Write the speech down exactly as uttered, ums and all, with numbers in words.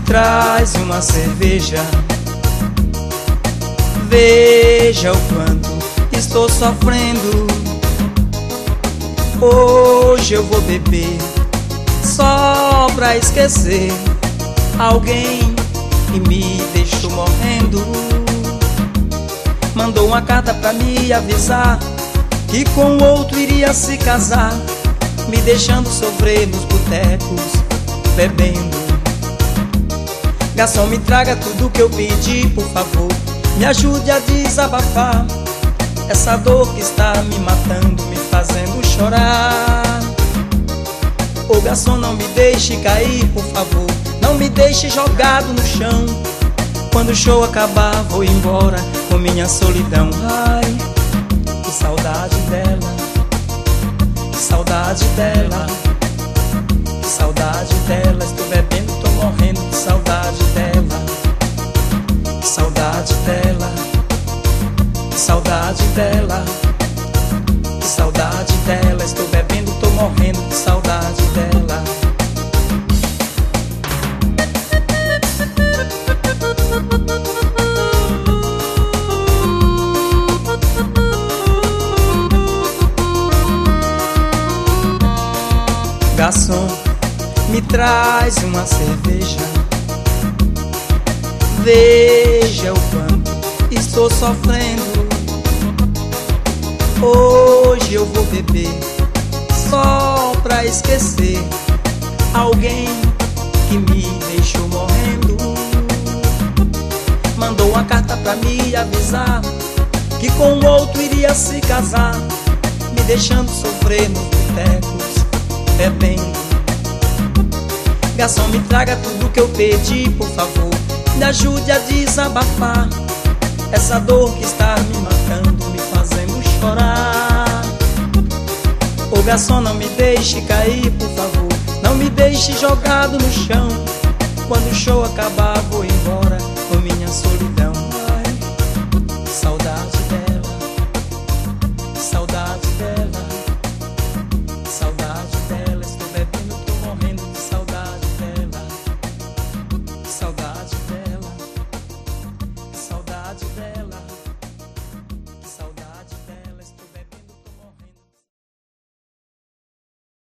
traz uma cerveja. Veja o quanto estou sofrendo. Hoje eu vou beber só pra esquecer alguém que me deixou morrendo. Mandou uma carta pra me avisar que com outro iria se casar, me deixando sofrer nos botecos, bebendo. Garçom, me traga tudo que eu pedi, por favor. Me ajude a desabafar essa dor que está me matando, me fazendo chorar. Ô garçom, não me deixe cair, por favor. Não me deixe jogado no chão. Quando o show acabar, vou embora com minha solidão. Ai, que saudade dela, que saudade dela, que saudade dela. Estou bebendo, tô morrendo de saudade dela, que saudade dela, que saudade dela, que saudade dela. Estou bebendo, tô morrendo de saudade dela. Garçom, me traz uma cerveja. Veja o quanto estou sofrendo. Hoje eu vou beber só pra esquecer alguém que me deixou morrendo. Mandou uma carta pra me avisar que com outro iria se casar, me deixando sofrer nos botecos, bebendo. Garçom, me traga tudo que eu pedi, por favor. Me ajude a desabafar essa dor que está me matando, me fazendo chorar. Ô garçom, não me deixe cair, por favor. Não me deixe jogado no chão. Quando o show acabar, vou embora com minha solidão.